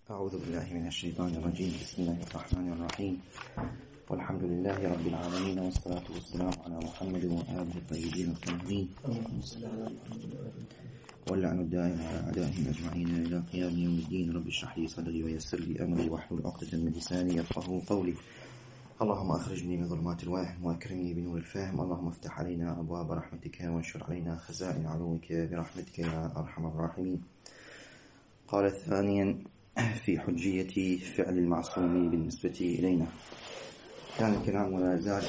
أعوذ بالله من الشيطان الرجيم. بسم الله الرحمن الرحيم، والحمد لله رب العالمين، والصلاة والسلام على محمد وآله الطيبين الطاهرين، واللعن الدائم على أعدائهم أجمعين إلى قيام يوم الدين. رب اشرح لي صدري ويسر لي أمري واحلل عقدة من لساني يفقهوا قولي. اللهم أخرجني من ظلمات الوهم وأكرمني بنور الفهم. اللهم افتح علينا أبواب رحمتك وانشر علينا خزائن علوك برحمتك يا أرحم الراحمين. قال ثانيا في حجية فعل المعصوم بالنسبة إلينا. كان الكلام ولا زال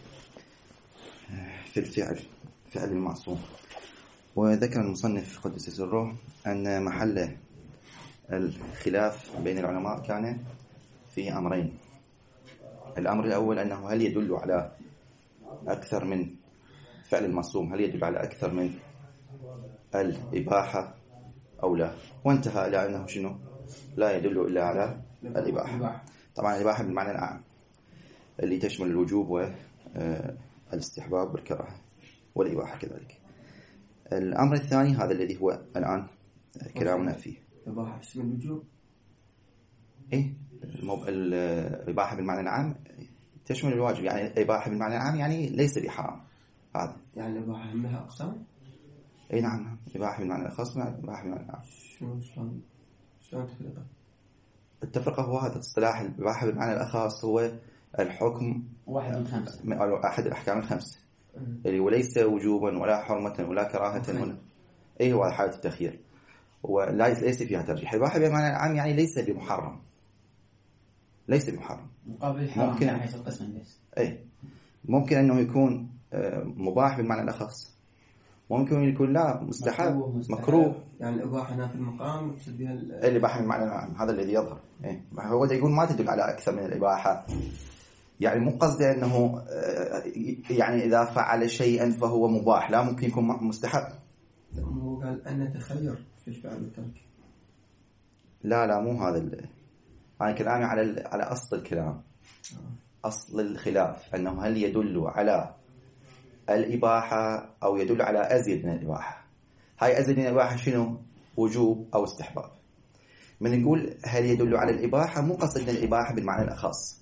في فعل المعصوم. وذكر المصنف قدس سره أن محل الخلاف بين العلماء كان في أمرين. الأمر الأول أنه هل يدل على أكثر من فعل المعصوم، هل يدل على أكثر من الإباحة أو لا، وانتهى إلى أنه شنو؟ لا يدل إلا على الإباحة. طبعا الإباحة بالمعنى العام اللي تشمل الوجوب والاستحباب والكراهة والإباحة كذلك. الأمر الثاني هذا الذي هو الآن كلامنا فيه. الإباحة تشمل الوجوب؟ إيه، الإباحة بالمعنى العام تشمل الواجب، يعني الإباحة بالمعنى العام يعني ليس بحرام. هذا يعني الإباحة همها أقسام؟ أي نعم، الإباحة بالمعنى الخاص مع الإباحة بالمعنى العام. شلون تفرقه؟ التفرقة هو هذا اصطلاح الإباحة بالمعنى الخاص، هو الحكم واحد من خمسة، أحد الأحكام الخمسة اللي وليس وجوبا ولا حرمة ولا كراهة ولا أي هو حالة التخيير، وليس فيها ترجيح. الإباحة بالمعنى العام يعني ليس بمحرم، ليس بمحرم مقابل الحرام ممكن من حيث القسم. أي ممكن أنه يكون مباح بالمعنى الأخص، ممكن يكون لا مستحب مكروه. يعني الإباحة هنا في المقام نقصد بها الإباحة بالمعنى العام هذا الذي يظهر. هو يقول ما تدل على أكثر من الإباحة، يعني مو قصده أنه يعني إذا فعل شيئا فهو مباح، لا ممكن يكون مستحب. هو قال أن نتخير في الفعل والترك. لا مو هذا أنا كلامي على أصل الكلام. أصل الخلاف أنه هل يدل على الإباحة أو يدل على أزيد من الإباحة. هاي أزيد من الإباحة شنو؟ وجوب أو استحباب. من نقول هل يدل على الإباحة مو قصدنا الإباحة بالمعنى الأخص.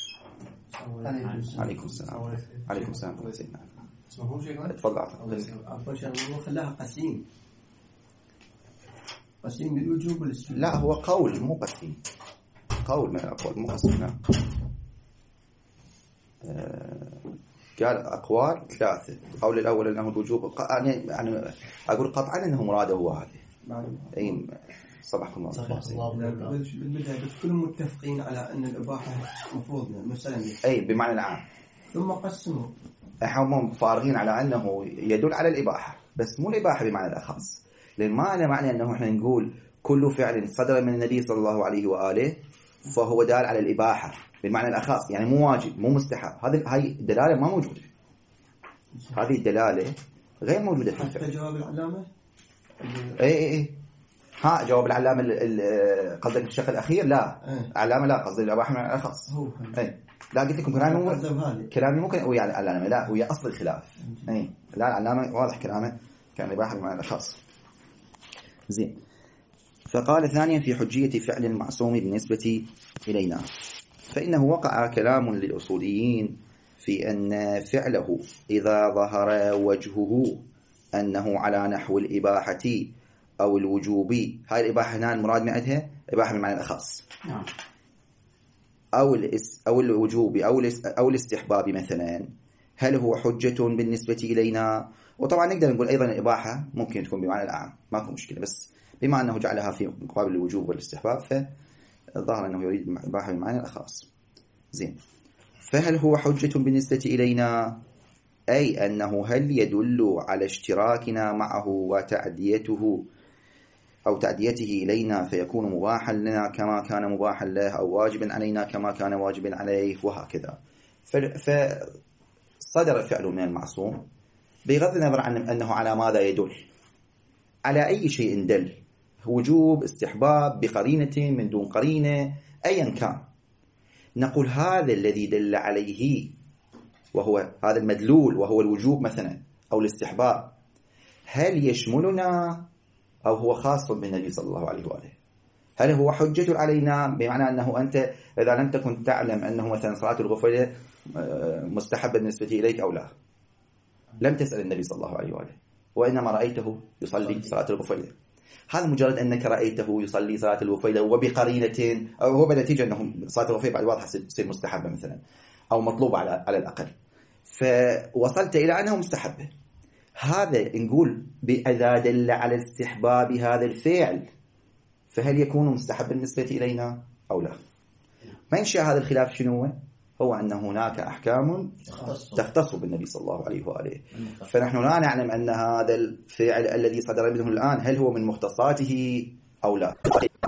عليكم السلام. عليكم السلام. تفضل. عفوا شيخ، هو خلاها قسيم بالوجوب والاستحباب. لا، هو قول مو قسيم، قول من الأقوال مو قسيم. قال أقوال ثلاثة. القول الأول أنه الوجوب، يعني أقول قطعا أنه مراده هو هذا. أي صباحكم الله. بالبداية كلهم متفقين على أن الإباحة مفروض مثلا. أي بمعنى العام. ثم قسموا. هم فارغين على أنه يدل على الإباحة، بس مو الإباحة بمعنى الأخص. لأن ما أنا معنى أنه إحنا نقول كل فعل صدر من النبي صلى الله عليه وآله فهو دال على الإباحة بالمعنى الأخص، يعني مو واجب مو مستحب. هاي الدلالة ما موجودة. هذه الدلالة غير موجودة في الفعل. جواب العلامة. اي ها جواب العلامة قصدك الشق الأخير؟ لا علامة لا، قصدي الإباحة من الأخص. اي لا، قلت لكم كلامي ممكن ويا العلامة، لا ويا أصل الخلاف. اي لا، العلامة واضح كلامه كان الإباحة من الأخص. زين. فقال ثانيا في حجية فعل المعصوم بالنسبة إلينا، فإنه وقع كلام للأصوليين في أن فعله إذا ظهر وجهه أنه على نحو الإباحة أو الوجوب. هاي الإباحة هنا المراد معها إباحة بالمعنى الخاص، أو الوجوب أو الاستحباب مثلا، هل هو حجة بالنسبة إلينا؟ وطبعا نقدر نقول أيضا الإباحة ممكن تكون بمعنى العام، ما في مشكلة، بس بما أنه جعلها في مقابل الوجوب والاستحباب فظهر أنه يريد الإباحة بالمعنى الخاص. زين. فهل هو حجة بالنسبة إلينا؟ أي أنه هل يدل على اشتراكنا معه وتعديته أو تعديته إلينا فيكون مباحا لنا كما كان مباحا له، أو واجبا علينا كما كان واجبا عليه، وهكذا. فصدر الفعل من المعصوم بغض النظر عن أنه على ماذا يدل، على أي شيء دل، وجوب استحباب بقرينة من دون قرينة أيا كان، نقول هذا الذي دل عليه وهو هذا المدلول وهو الوجوب مثلا أو الاستحباب، هل يشملنا أو هو خاص بالنبي صلى الله عليه وآله؟ هل هو حجة علينا بمعنى أنه أنت إذا لم تكن تعلم أنه مثلا صلاة الغفيلة مستحبة بالنسبة إليك أو لا، لم تسأل النبي صلى الله عليه وآله، وإنما رأيته يصلي صلاة الغفيلة. هذا مجرد أنك رأيته يصلي صلاة الغفيلة وبقرينة، أو هو بنتيجة أنه صلاة الغفيلة بعد واضحة تصير مستحبة مثلا أو مطلوبة على الأقل، فوصلت إلى أنه مستحبة. هذا نقول إذا دل على استحباب هذا الفعل فهل يكون مستحب بالنسبة إلينا أو لا؟ منشأ هذا الخلاف شنو هو أن هناك أحكام تختص بالنبي صلى الله عليه وآله، فنحن لا نعلم أن هذا الفعل الذي صدر منه الآن هل هو من مختصاته أو لا.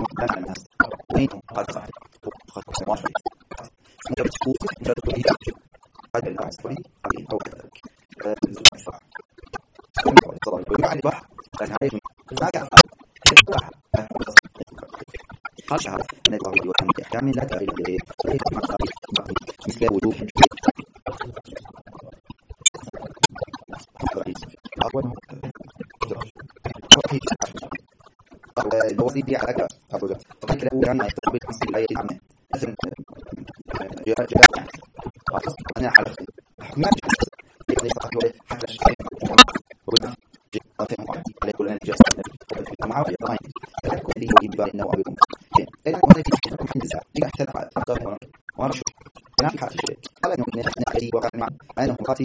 خاصة أن التوحيد وأن الأحكام لا تغير إليه مثل وجوب الوصية على كذا أفضل فكرة أن يتصل بمثل الآية العامة مثل جاء أنا على ما حتى الشيء وبدأ على كل أن جاء مع الضعين اللي هو إنبار النوع بكم إذا ما في النساء إذا احترق الطرف وارشوا لا في حال الشيء قال إنه نحن قريب وقال مع أنه قاتي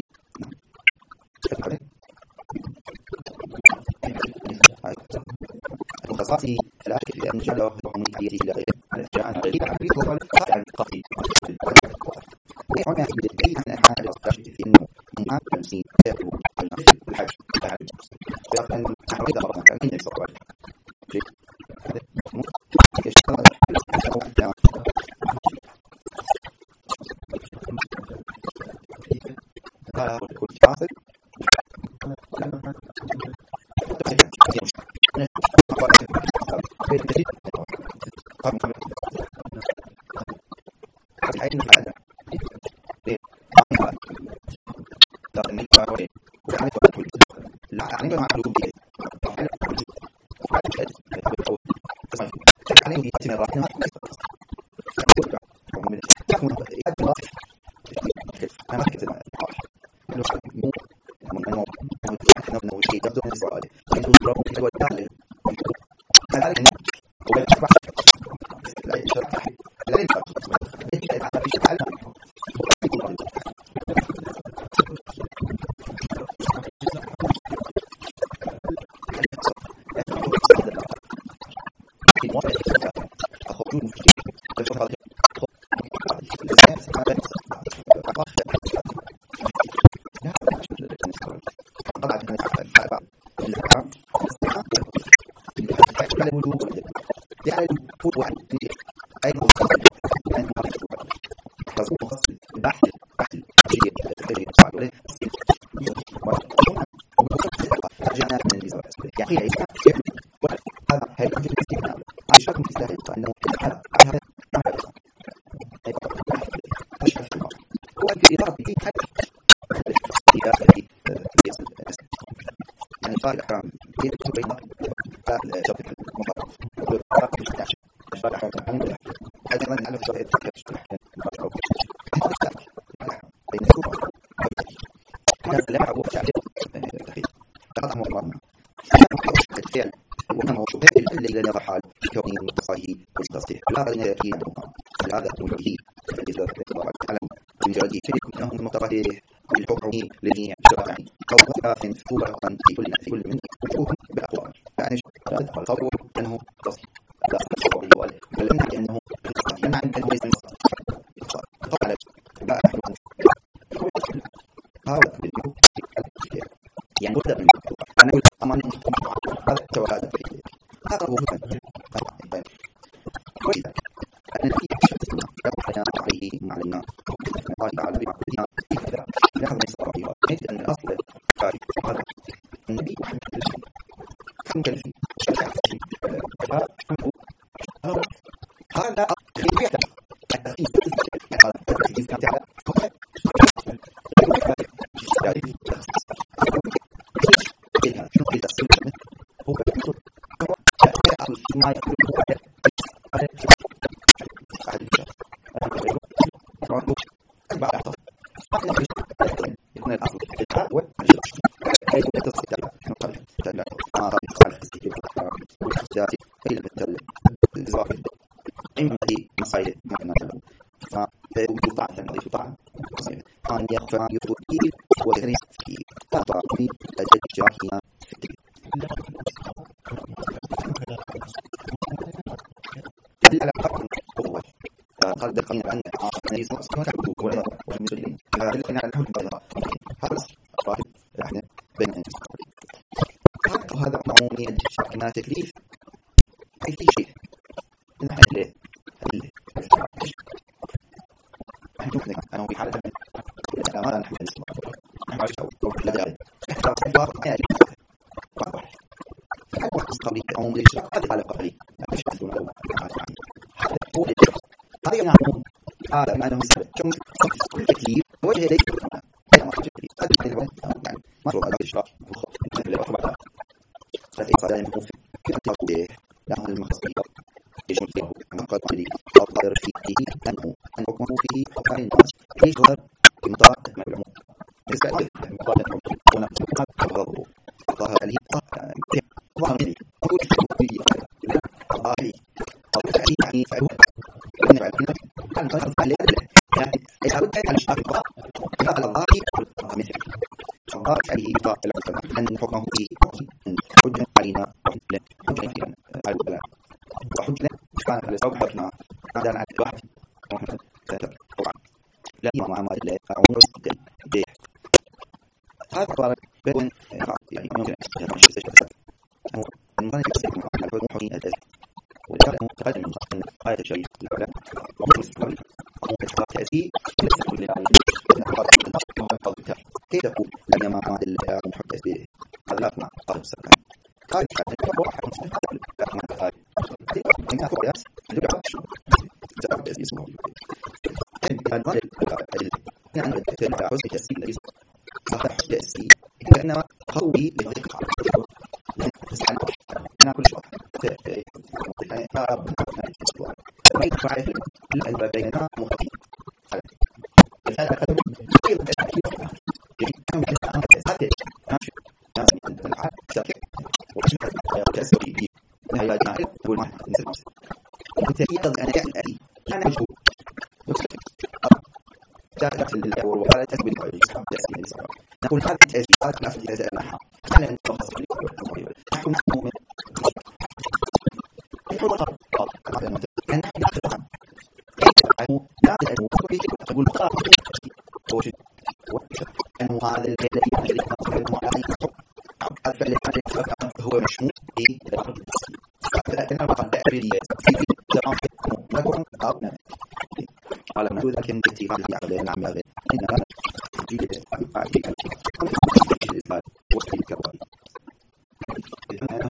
المخصصي الأكل في أن جعله وهم حديثه إلى غيره جاء عن غيره عبيد وقال عن قاتي ويعون بالدليل عن أحد الأصدقاء في أنه من عام المسلمين يأكل على الحج ويقول أن نحن إذا مرضنا كان النبي صلى الله عليه وسلم إما هذه مصايد ممكن نسبب فيقول طعن تنظيف طعن قال يخفى يطوئي ويريس فيه أطاقني أجد جراحنا في الدين هل على حق قوة قال دقينا بأن النبي صلى الله عليه وسلم ولا ومسلمين فهلنا على الحكم قال هذا الراهب احنا بين هذا عمومي الشرك ما تكليف أي في شيء نحن أنا في حالة ما نحن قولي عموم الشرك هذا على قولي هذا يعلم هذا معناه سبب كم التكليف وجه يديك ما هو هذا الشرك ففي صدام مخوف كيف تقول له المخصصية يشمل له أن قد لي أقدر فيه أنه أن حكمه فيه حكم الناس يشغل بمطار ما بالعموم بالنسبة لمطار هنا غضبه ظاهر عليه ظاهر عليه أقول يعني فهو نبع الكلمة كان فرض عليه يعني يحاول على الشاقة على الله مثل فقال عليه إطاء العلماء أن حكمه فيه حجة علينا حجة فينا على البلاء وحجة كانت على سوق حكمة عدنا على الواحد وحجة طبعا لا يمام عمال الله فعمر الصدق جيه هذا قرار بين يعني ممكن هو المغني يكسب على الحكم حقيقة ولذلك متقدم من آية الشريف الأولى ومسلم ومسلم تأتي كل كيف تقول لما ما المحدث به هذا لا مع قال السكان قال حتى واحد لا ما قال إن أقول ياس يبقى جاب اسمه كان قال يعني تبع حسن التسجيل الذي صار حسن التسجيل لأنه قوي بالذكر أنا كل شيء ما يدفع إلا بيننا مختلفين نقول هذه التأثيرات نفس التزامها على أن تخصص نحن مؤمن تقول أنه هذا الذي الفعل هو مشمول لكن أبقى التعبير لكم على ما ذلك من اتفاق العقل نعم غير إنما تجيب الإسلام وقت الكوارث أنا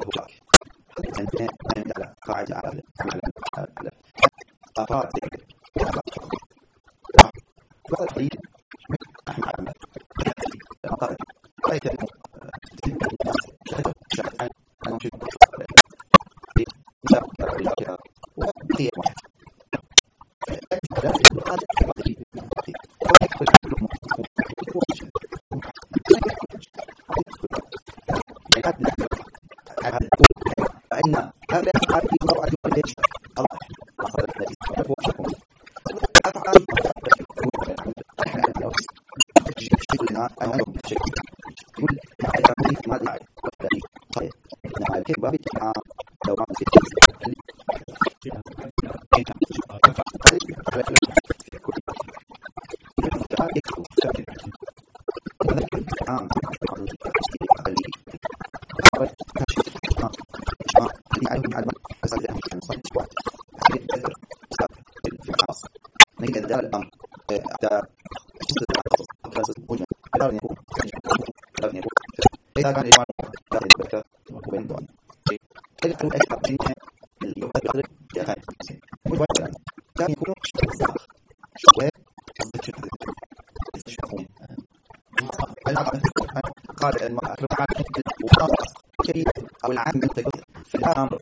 على قاعدة على أفراد أو العام في الأمر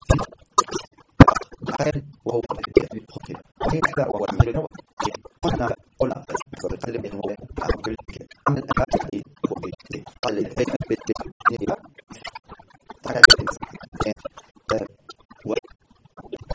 وهو وهو العمل قلنا نتكلم عن الأفعال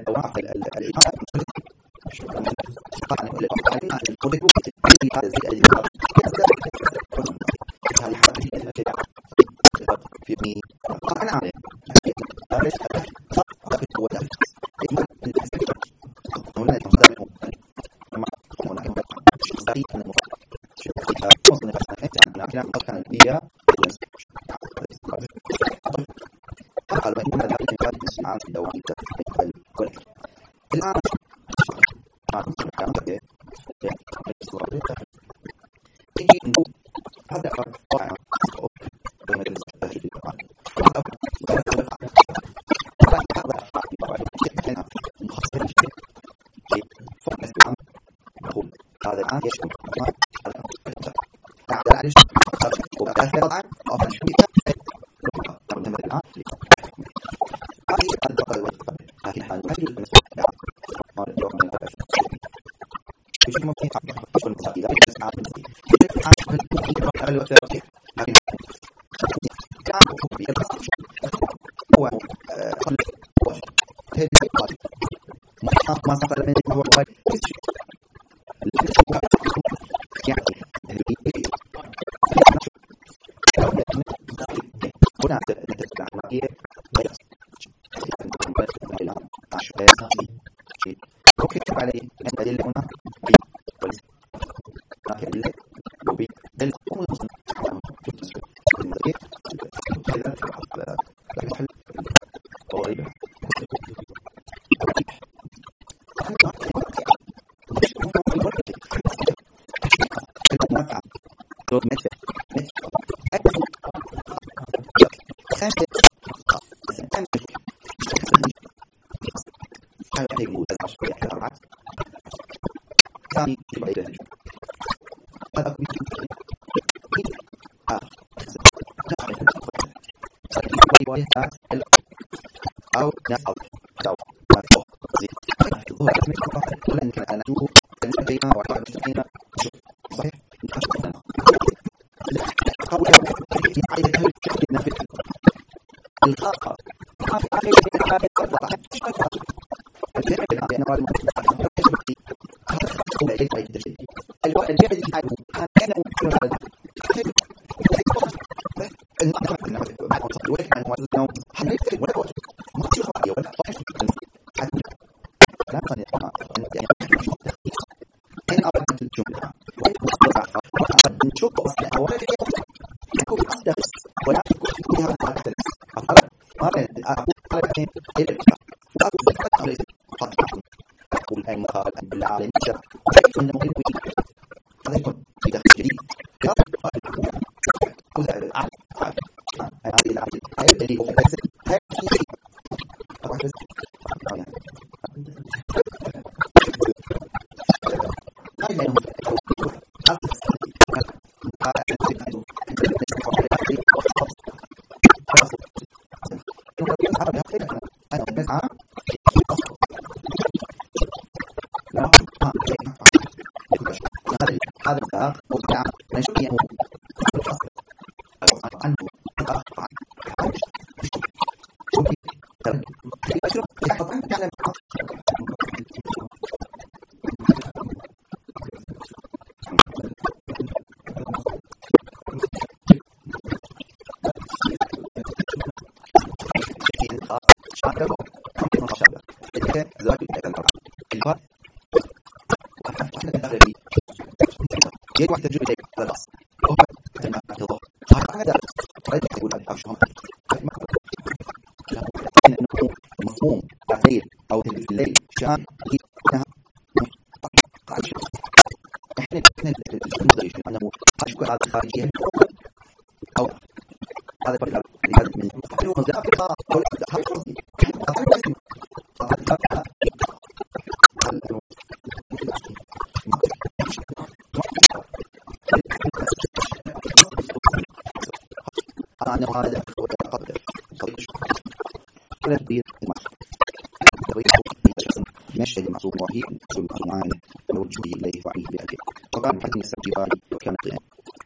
مشهد المعصوم وهي كل الأنواع ووجهه إليه وعيه بأبيه وقال حتى السبجبال وكان قيام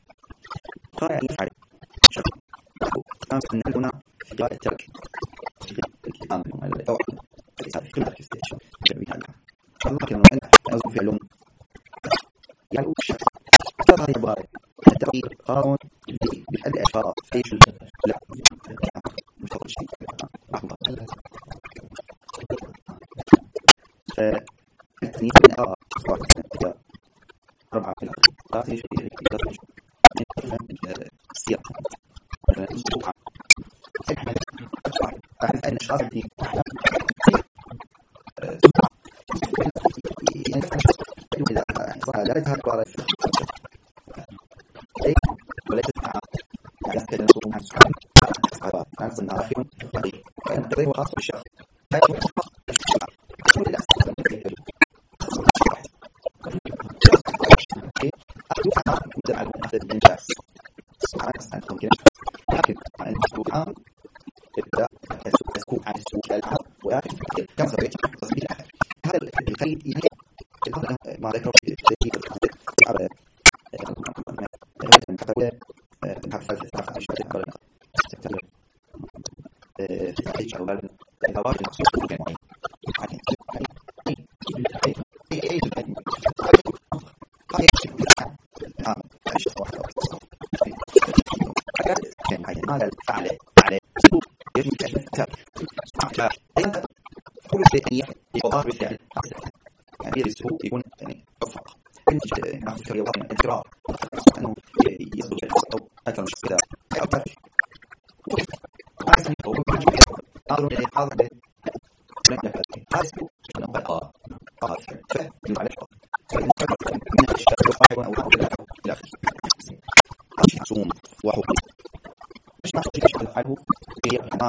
قال يعني يفعل شكرا قام أن هنا في غاية الترك في الكلام التوعد في كل لكن أصل فعل يعني وش ترى يبغى التغيير قانون الأشخاص أيش لا مش هذا الشيء التنين أرى ربعة في الأرض السياق أحس أن الأشخاص لا تذهب على وليست مع كان نصوم عن سبحانه وتعالى عن صناعهم كان تغيير خاص بالشخص ما ذكر كل شيء يضاف بالفعل يعني السهول يكون يعني أفق ناخذ في الرياضة الانفراد أنه يصدق أو أكثر من شخص كذا أو ترك حاضر يعني حاضر هذا اسمه فهم على من الأشياء أو إلى آخره معصوم وحقوق مش ما شيء عنه هي ما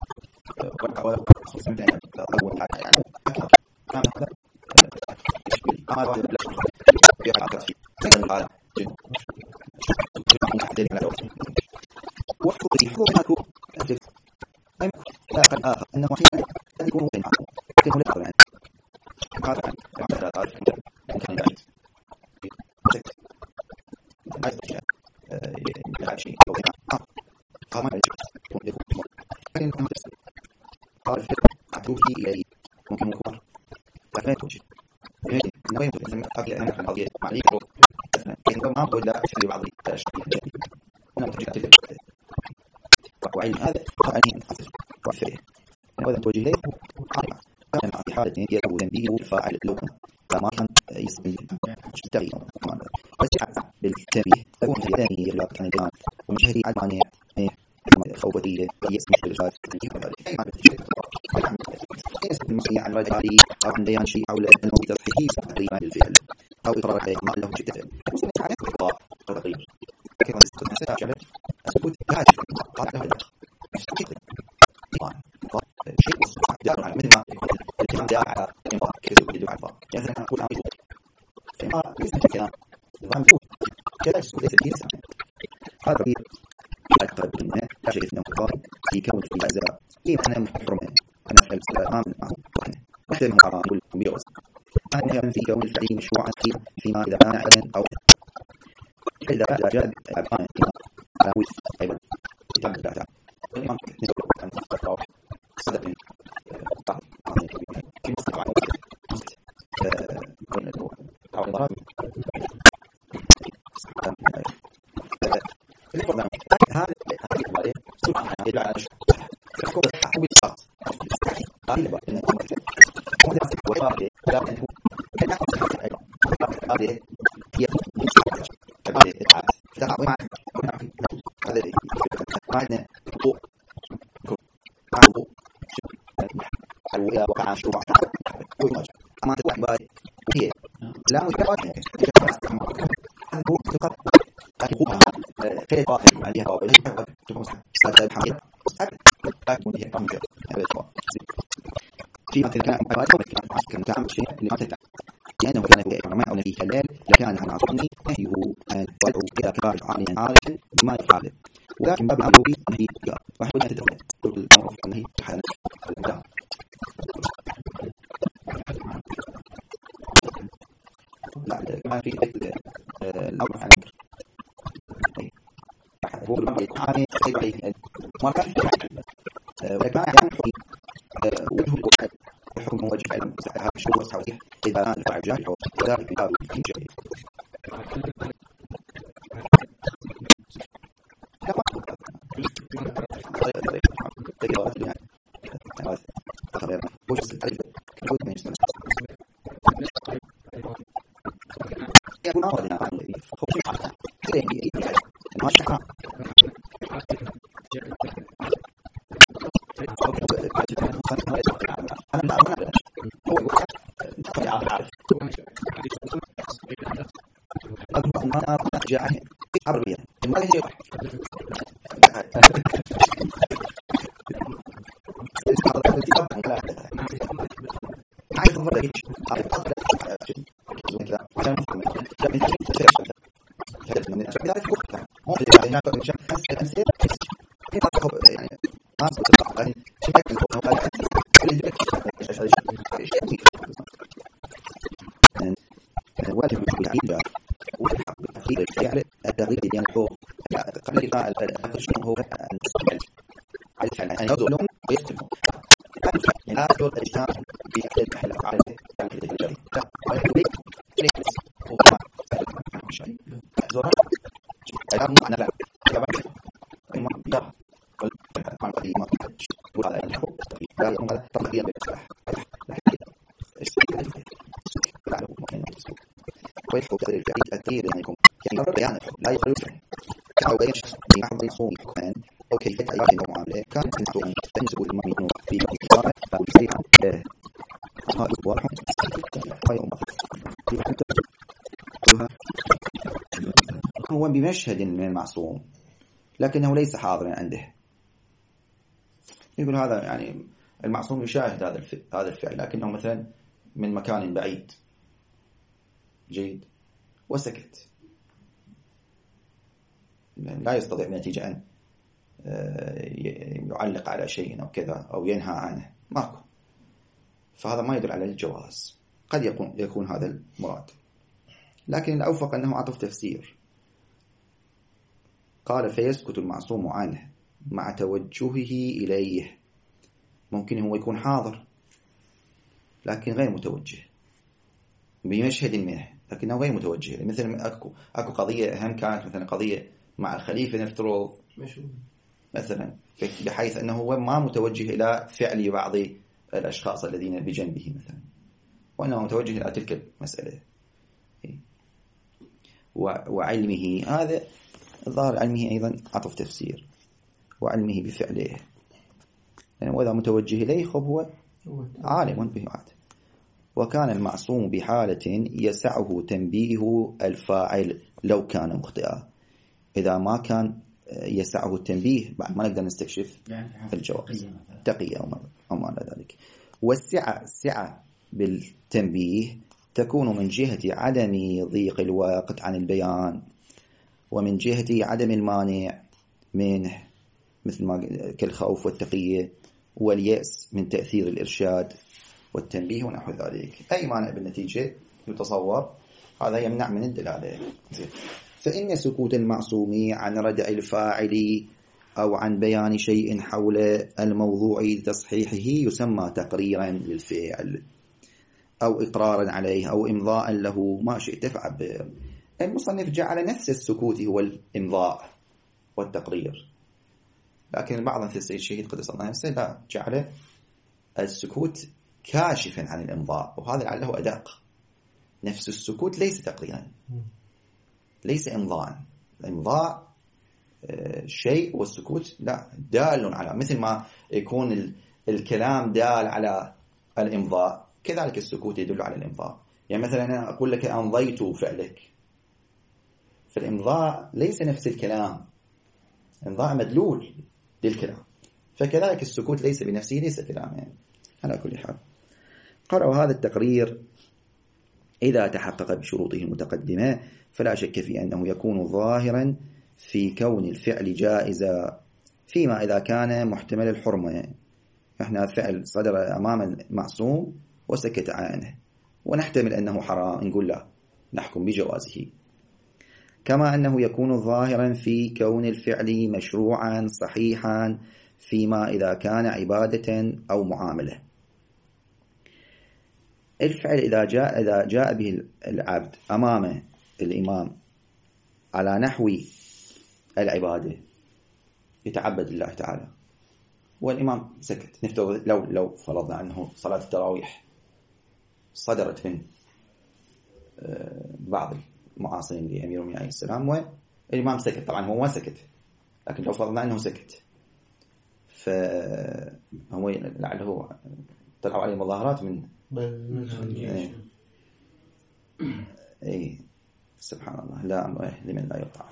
ممكن يكون فاتوش نوين من قبل أن القضية معليك إنه ما أقول لا أشري بعض الأشياء أنا متجه وعين هذا وعين وعفره وإذا توجه له كان في حالة يدعو ذنبه الفاعل لكم فما كان يسمي تغيير وسعى بالتنبيه تكون في ثاني يغلق عن الإيمان ومشهري عدواني خوفتي يسمي بالفات المسيح عن رجالي أو عن ديان شيء حول أنه تفحيص تقريبا الفعل أو إقرار عليه ما له جدة مسيح الله تقريبا كما تستطيع ساعة أثبت هذا قال له الأخ شيء دار على مثل ما الكلام دار على إنفاق كذب يدل على إنفاق يعني أنا أقول عمله فما يسمى الكلام نظام جود كذا يسمى الدين هذا في الأقرب منه لا شيء إنه قائم يكون في أجزاء كيف أنا محرم أنا أفعل السلام معه واحدة من حرام كل بيوز أنا يعمل في كون الفعل مشروعا فيما إذا كان عبدا أو إذا جاء أبقان على وجه أيضا يتعمل بعدها والإمام نسبة أن تقرأ صدق من بعض في مصطفى بين الضرائب هذا الإخباري سبحانه يدعى على الشيء يحكم الحكم بالصوت هذا وقابل لكنه كان يحكم أيضا هذه هي هذه فتقع هذا معنا حقوق حقوق وقع شروع أما تقع باي هي لا متوقع حقوق تقع حقوق في قاطع عليها قابل تكون هذا الحمد تكون هي كم في مثل كان تعمل شيء اللي ما تتعب لأنه كان يعمل فيه كلال لكان عن عصرني نهيه أن وضعه إلى كبار عاليا عارفا بما يفعله ولكن باب العمل به نهي وحول تدخل كل المعروف أنه حالة الإمداد لا كما في الأمر عن هو الأمر يكون عليه خير عليه ما كان ولكن يعني وجه الحكم موجه على المساعدة شو صحيح إذا كان الفاعل جاهل أو ذلك يقال جاهل. عربية ما هي لا يخلو كأو بين شخص بمحض الصوم كمان أو كيفية علاقة المعاملة كانت الصوم تنسب المؤمنون في الإجراء أو بسريعة هاي واحد هو بمشهد من المعصوم لكنه ليس حاضرا عنده. يقول هذا يعني المعصوم يشاهد هذا الفعل لكنه مثلا من مكان بعيد جيد وسكت، لا يستطيع بنتيجة أن يعلق على شيء أو كذا أو ينهى عنه، ماكو، فهذا ما يدل على الجواز. قد يكون هذا المراد، لكن الأوفق أنه عطف تفسير. قال فيسكت المعصوم عنه مع توجهه إليه. ممكن هو يكون حاضر لكن غير متوجه بمشهد منه، لكنه غير متوجه. مثل أكو قضية أهم كانت مثلا قضية مع الخليفة نفترض مثلا، بحيث أنه هو ما متوجه إلى فعل بعض الأشخاص الذين بجنبه مثلا، وأنه متوجه إلى تلك المسألة وعلمه. هذا ظاهر علمه أيضا عطف تفسير، وعلمه بفعله يعني وإذا متوجه إليه خب هو عالم به عاد. وكان المعصوم بحالة يسعه تنبيه الفاعل لو كان مخطئا. إذا ما كان يسعه التنبيه بعد ما نقدر نستكشف الجواز، تقية أو ما إلى ذلك. والسعة بالتنبيه تكون من جهة عدم ضيق الوقت عن البيان، ومن جهة عدم المانع منه مثل ما كالخوف والتقية واليأس من تأثير الإرشاد والتنبيه ونحو ذلك. أي مانع بالنتيجة يتصور هذا يمنع من الدلالة. فإن سكوت المعصوم عن ردع الفاعل أو عن بيان شيء حول الموضوع تصحيحه يسمى تقريرا للفعل أو إقرارا عليه أو إمضاء له، ما شئت فعبر. المصنف جعل نفس السكوت هو الإمضاء والتقرير، لكن البعض مثل السيد الشهيد قدس الله نفسه لا، جعل السكوت كاشفا عن الإمضاء، وهذا لعله أدق. نفس السكوت ليس تقريرا، ليس إمضاء. الإمضاء شيء والسكوت لا، دال على، مثل ما يكون الكلام دال على الإمضاء كذلك السكوت يدل على الإمضاء. يعني مثلا أنا أقول لك أمضيت فعلك، فالإمضاء ليس نفس الكلام، إمضاء مدلول للكلام، فكذلك السكوت ليس بنفسه ليس كلام. يعني على كل حال قرأوا هذا التقرير إذا تحقق بشروطه المتقدمة فلا شك في أنه يكون ظاهرا في كون الفعل جائزا، فيما إذا كان محتمل الحرمة. إحنا فعل صدر أمام المعصوم وسكت عنه ونحتمل أنه حرام، نقول لا، نحكم بجوازه. كما أنه يكون ظاهرا في كون الفعل مشروعا صحيحا فيما إذا كان عبادة أو معاملة. الفعل إذا جاء به العبد أمام الإمام على نحو العبادة يتعبد الله تعالى والإمام سكت. نفترض لو فرضنا أنه صلاة التراويح صدرت من بعض المعاصرين لأمير المؤمنين عليه السلام والإمام سكت، طبعا هو ما سكت، لكن لو فرضنا أنه سكت فهو لعله طلعوا عليه مظاهرات من أي سبحان الله لا أمر لمن لا يطاع.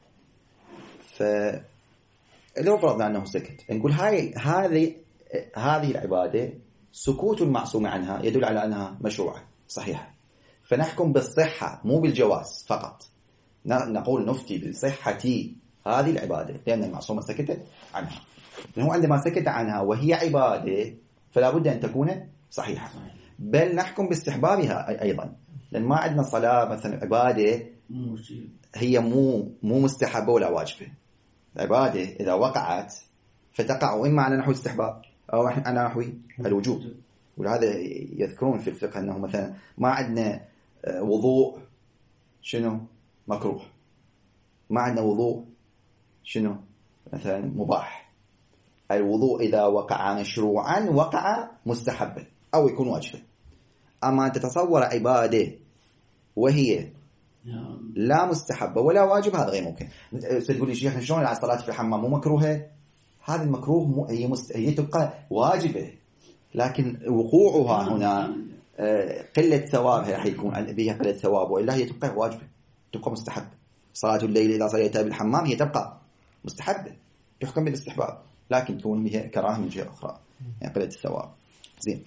فلو فرضنا أنه سكت نقول هذه العبادة سكوت المعصوم عنها يدل على أنها مشروعة صحيحة، فنحكم بالصحة مو بالجواز فقط، نقول نفتي بالصحة هذه العبادة لأن المعصومة سكتت عنها. هو عندما سكت عنها وهي عبادة فلا بد أن تكون صحيحة، بل نحكم باستحبابها أيضا، لأن ما عندنا صلاة مثلا عبادة هي مو مستحبة ولا واجبة. العبادة إذا وقعت فتقع إما على نحو الاستحباب أو على نحو الوجوب، ولهذا يذكرون في الفقه أنه مثلا ما عندنا وضوء شنو مكروه، ما عندنا وضوء شنو مثلا مباح. الوضوء إذا وقع مشروعا وقع مستحبا أو يكون واجبا. أما أن تتصور عبادة وهي لا مستحبة ولا واجب هذا غير ممكن. ستقول لي شيخ شلون على الصلاة في الحمام مو مكروهة؟ هذا المكروه هي تبقى واجبة، لكن وقوعها هنا قلة ثوابها راح يكون بها قلة ثواب، وإلا هي تبقى واجبة تبقى مستحبة. صلاة الليل إذا صليتها بالحمام هي تبقى مستحبة تحكم بالاستحباب، لكن تكون بها كراهة من جهة أخرى يعني قلة الثواب. زين،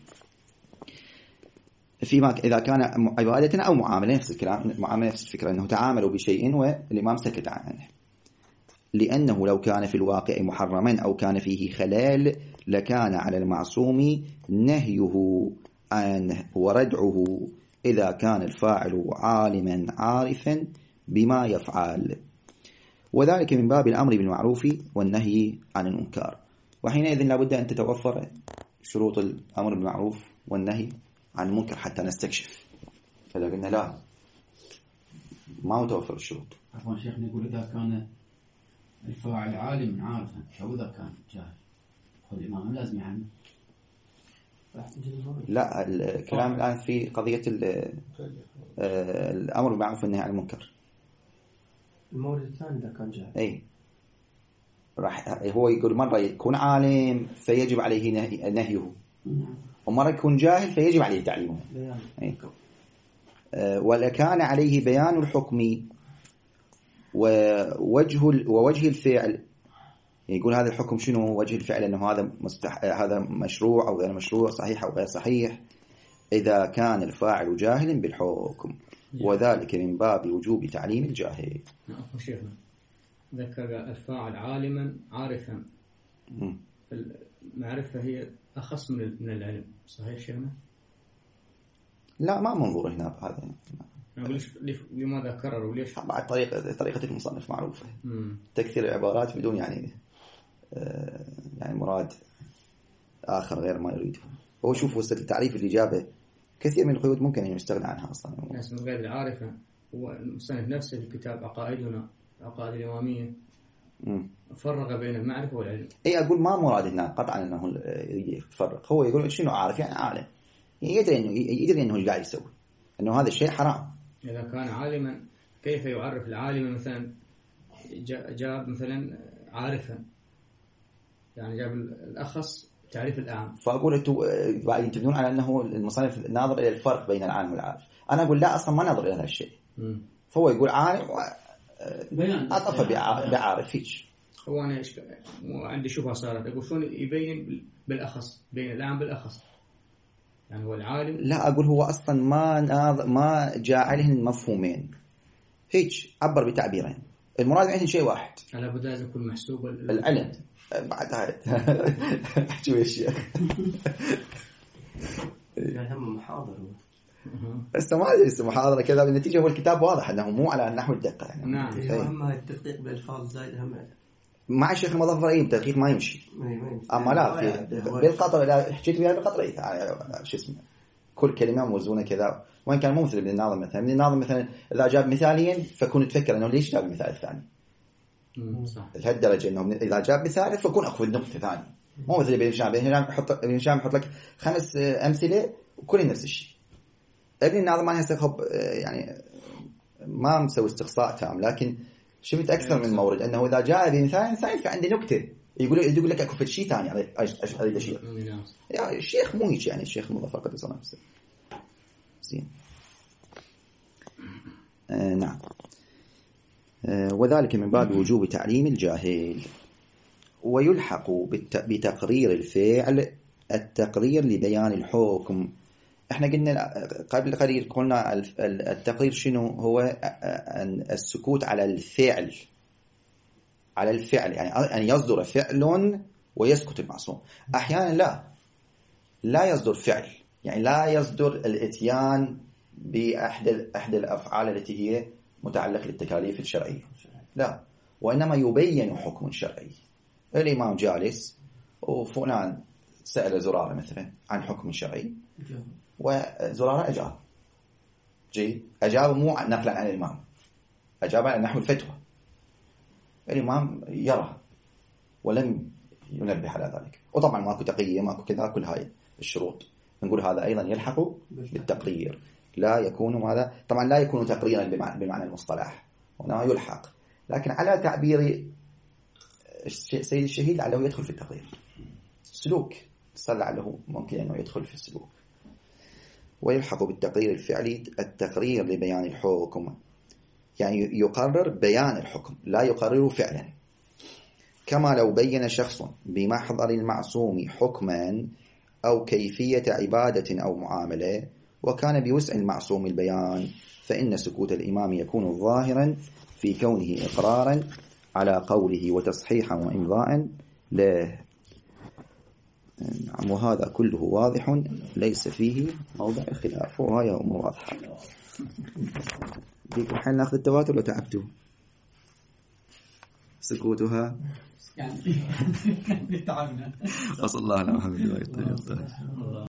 فيما إذا كان عبادة أو معاملة نفس الكلام، معاملة نفس الفكرة أنه تعاملوا بشيء والإمام سكت عنه، لأنه لو كان في الواقع محرما أو كان فيه خلال لكان على المعصوم نهيه عنه وردعه إذا كان الفاعل عالما عارفا بما يفعل، وذلك من باب الأمر بالمعروف والنهي عن المنكر. وحينئذ لابد أن تتوفر شروط الأمر بالمعروف والنهي عن المنكر حتى نستكشف. فإذا قلنا لا ما متوفر الشروط. عفوا شيخ، نقول إذا كان الفاعل عالم عارفا أو إذا كان جاهل الإمام لازم يعني. لا، الكلام الآن في قضية الأمر بالمعروف والنهي عن المنكر. المورد الثاني إذا كان جاهل. أي هو يقول مرة يكون عالم فيجب عليه نهيه، ومرة يكون جاهل فيجب عليه تعليمه. ولكان عليه بيان الحكم ووجه الفعل. يقول هذا الحكم شنو وجه الفعل، أنه هذا مشروع أو غير مشروع، صحيح أو غير صحيح، إذا كان الفاعل جاهل بالحكم، وذلك من باب وجوب تعليم الجاهل. شيخنا ذكر الفاعل عالما عارفا، المعرفة هي أخص من العلم، صحيح شيخنا؟ لا، ما منظور هنا بهذا. لماذا كرروا ليش؟ بعد طريقة المصنف معروفة، تكثير العبارات بدون يعني مراد آخر غير ما يريده. هو شوف وسط التعريف اللي جابه كثير من القيود ممكن أن يستغنى عنها أصلا. ناس من غير العارفة، هو المصنف نفسه في كتاب عقائدنا عقائد الإمامية فرق بين المعرفة والعلم. أي أقول ما مراد هنا قطعا أنه يفرق، هو يقول شنو عارف يعني عالم، يدري أنه قاعد يسوي أنه هذا الشيء حرام. إذا كان عالما كيف يعرف العالم؟ مثلا جاب مثلا عارفا، يعني جاب الأخص تعريف الأعم. فأقول أنتم ينتبهون على أنه المصنف ناظر إلى الفرق بين العالم والعارف. أنا أقول لا، أصلا ما ناظر إلى هذا الشيء. فهو يقول عالم أطف بعارف هيك. هو أنا عندي شبهة صارت، أقول شلون يبين بالأخص بين الأعم بالأخص، يعني هو العالم. لا، أقول هو أصلا ما جاعلهن مفهومين، هيك عبر بتعبيرين، المراد عندهم شيء واحد. على بد لازم يكون محسوب العلم. بعد هاي احكي يا شيخ. هم محاضر بس ما ادري اسمه محاضره كذا، بالنتيجه هو الكتاب واضح انه مو على نحو الدقه يعني. نعم. هم التدقيق بالالفاظ زايد هم مع الشيخ المظفر التدقيق ما يمشي. اما لا في بالقطر، لا حكيت بها بالقطر شو اسمه كل كلمة موزونة كذا، وإن كان مو مثل ابن الناظم مثلا. ابن الناظم مثلا إذا جاب مثالين فكون تفكر أنه ليش جاب المثال الثاني. صح. لهالدرجة أنه إذا جاب مثال فكون أخذ نقطة ثانية، مو مثل ابن هشام. ابن هشام يحط لك 5 أمثلة وكل نفس الشيء. ابن الناظم ما يستخب يعني ما مسوي استقصاء تام، لكن شفت أكثر من مورد أنه إذا جاء بمثال ثاني فعنده نكتة يقول لك أكو شيء ثاني أريد أشير. يعني الشيخ مو هيك، يعني الشيخ المظفر قد صنع نفسه زين. نعم. وذلك من باب وجوب تعليم الجاهل. ويلحق بتقرير الفعل التقرير لبيان الحكم. احنا قلنا قبل قليل قلنا التقرير شنو هو؟ السكوت على الفعل، على الفعل، يعني أن يصدر فعل ويسكت المعصوم. أحيانا لا يصدر فعل، يعني لا يصدر الاتيان بأحد الأفعال التي هي متعلقة بالتكاليف الشرعية، لا، وإنما يبين حكم شرعي. الإمام جالس وفلان سأل زرارة مثلا عن حكم شرعي وزرارة أجاب، أجاب مو نقلا عن الإمام، أجاب على نحو الفتوى. الإمام يرى ولم ينبه على ذلك، وطبعا ماكو تقية ماكو كذا، كل هاي الشروط نقول هذا أيضا يلحق بالتقرير. لا يكون هذا طبعا لا يكون تقريرا بمعنى المصطلح، وإنما يلحق، لكن على تعبير سيد الشهيد لعله يدخل في التقرير. سلوك صار لعله ممكن أنه يدخل في السلوك. ويلحق بالتقرير الفعلي التقرير لبيان الحكم، يعني يقرر بيان الحكم لا يقرر فعلا. كما لو بين شخص بمحضر المعصوم حكما أو كيفية عبادة أو معاملة وكان بوسع المعصوم البيان، فإن سكوت الإمام يكون ظاهرا في كونه إقرارا على قوله وتصحيحا وإمضاء له. نعم. وهذا كله واضح ليس فيه موضع خلاف، وهي أمور واضحة. ديكم حين نأخذ التواتر لو تعبتوا سكوتها يعني تعبنا. وصلى الله على محمد وعلى آله وصحبه.